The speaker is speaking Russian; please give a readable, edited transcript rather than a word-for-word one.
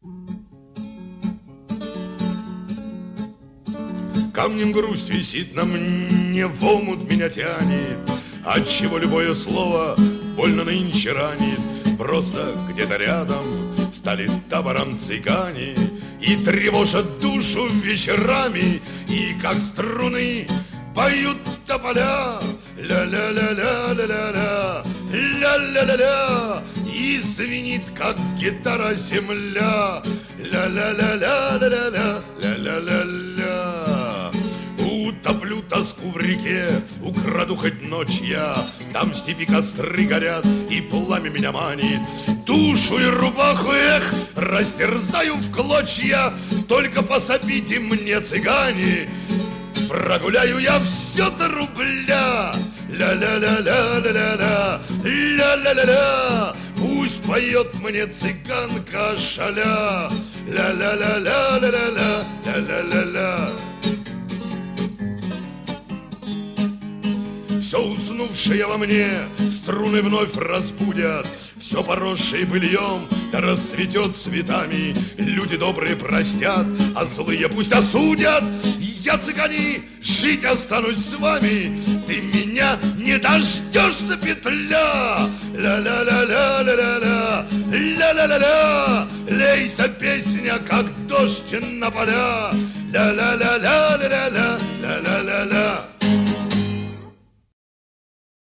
Камнем грусть висит на мне, в омут меня тянет, отчего любое слово больно нынче ранит. Просто где-то рядом стали табором цыгане и тревожат душу вечерами, и как струны поют тополя. Ля-ля-ля-ля-ля-ля-ля, ля-ля-ля-ля, и звенит, как гитара, земля. Ля-ля-ля-ля-ля-ля, ля-ля-ля-ля. Утоплю тоску в реке, украду хоть ночь я. Там в степи костры горят, и пламя меня манит. Душу и рубаху, эх, растерзаю в клочья. Только пособите мне, цыгане, прогуляю я все до рубля. Ля-ля-ля-ля-ля-ля-ля, ля-ля-ля-ля. Пусть поет мне цыганка шаля. Ля-ля-ля-ля-ля-ля-ля, ля-ля-ля-ля. Все уснувшее во мне струны вновь разбудят, все поросшее быльем да расцветет цветами. Люди добрые простят, а злые пусть осудят. Я, цыгане, жить останусь с вами, ты меня не дождешься, петля. Ля-ля-ля-ля-ля-ля-ля, ля-ля-ля-ля. Лейся, песня, как дождь на поля. Ля-ля-ля-ля-ля-ля-ля, ля-ля-ля-ля.